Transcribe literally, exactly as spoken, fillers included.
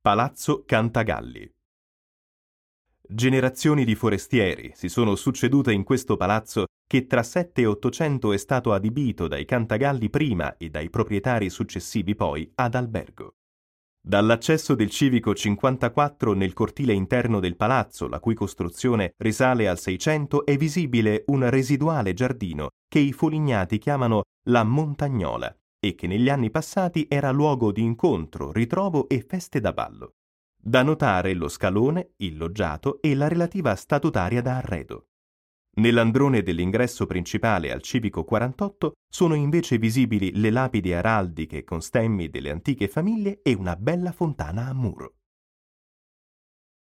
Palazzo Cantagalli. Generazioni di forestieri si sono succedute in questo palazzo che tra sette e ottocento è stato adibito dai Cantagalli prima e dai proprietari successivi poi ad albergo. Dall'accesso del civico cinquantaquattro nel cortile interno del palazzo, la cui costruzione risale al Seicento, è visibile un residuale giardino che i Folignati chiamano la Montagnola e che negli anni passati era luogo di incontro, ritrovo e feste da ballo. Da notare lo scalone, il loggiato e la relativa statutaria da arredo. Nell'androne dell'ingresso principale al civico quarantotto sono invece visibili le lapidi araldiche con stemmi delle antiche famiglie e una bella fontana a muro.